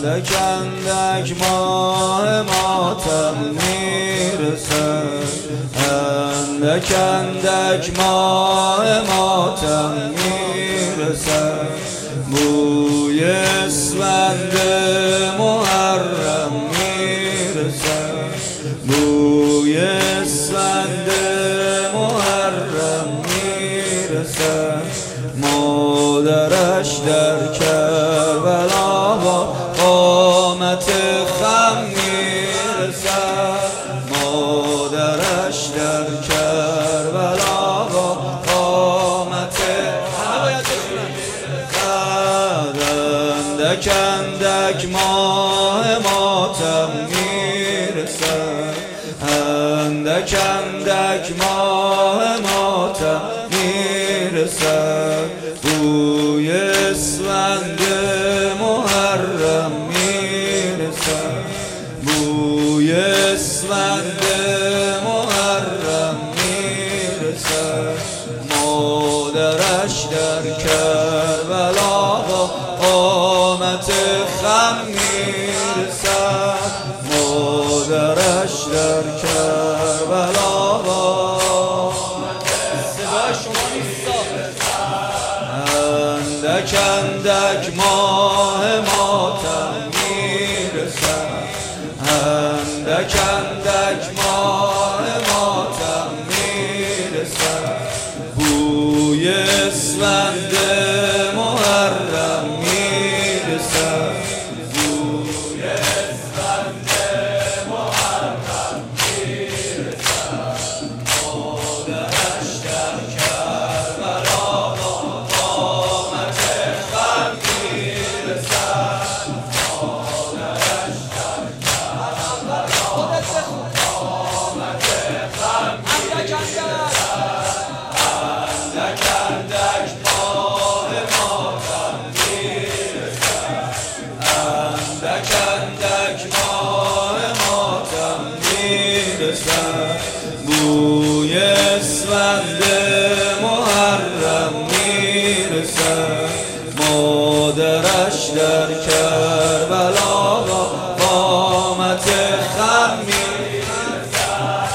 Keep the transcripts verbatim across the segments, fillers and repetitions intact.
اندک اندک ماه ماتم میرسه، اندک اندک ماه ماتم میرسه، بوی اسفند محرم میرسه، بوی اسفند محرم میرسه، مادرش در کربلا با قامت خم میرسه، مادرش در کربلا با قامت اندک اندک ماه ماتم میرسه، اندک اندک ماه ماتم میرسه، بوی اسفند محرم میرسه، بوی اسفند محرم میرسه، مادرش در کربلا با قامت خم میرسه، مادرش در کربلا با صدای شما نیستا، اندک اندک ماه ماتم میرسه، اندک اندک ماه ماتم میرسه، بوی اسفند محرم میرسه، بوی اسفند محرم میرسه، مادرش در کربلا با قامت خم میرسه، مادرش در کربلا با قامت خم میرسه، اندک اندک ماه ماتم میرسه، اندک اندک ماه ماتم میرسه، بوی اسفند محرم میرسه، مادرش در کربلا با قامت خم میرسه،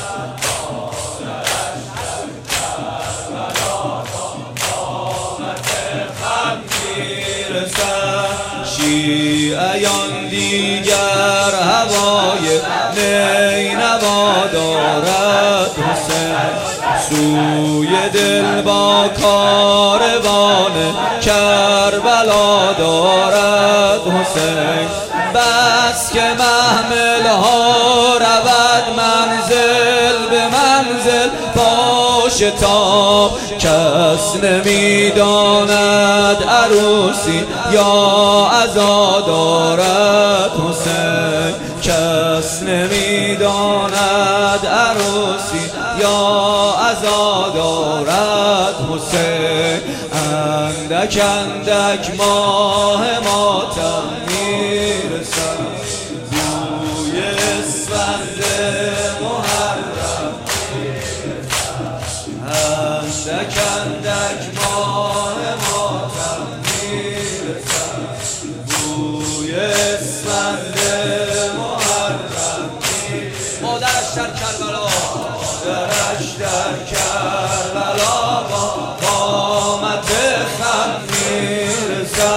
مادرش در کربلا با قامت خم میرسه، شیعیان دیگر هوای نینوا دارد حسین، سوی دل با کاروان کربلا دارد حسین، بس که محمل ها رود منزل به منزل با شتاب، کس نمیداند عروسی یا عزا دارد حسین، کس نمیداند عروسی یا عزا دارد حسین، اندک اندک ماه ماتم میرسه، بوی اسفند محرم میرسه، اندک اندک ماه ماتم میرسه، بوی اسفند محرم میرسه، مادرش در کربلا، مادرش در کربلا با قامت خم میرسه،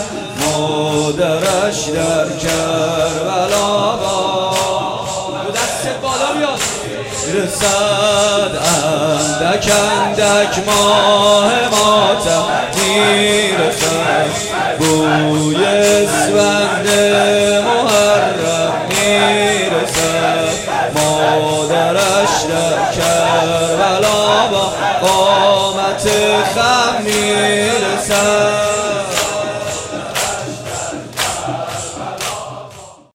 مادرش در کربلا با دست بالا بیاد میرسد، اندک اندک ماه ماتم میرسد، بوی اسفند محرم میرسد، مادرش در کربلا با قامت خم میرسد.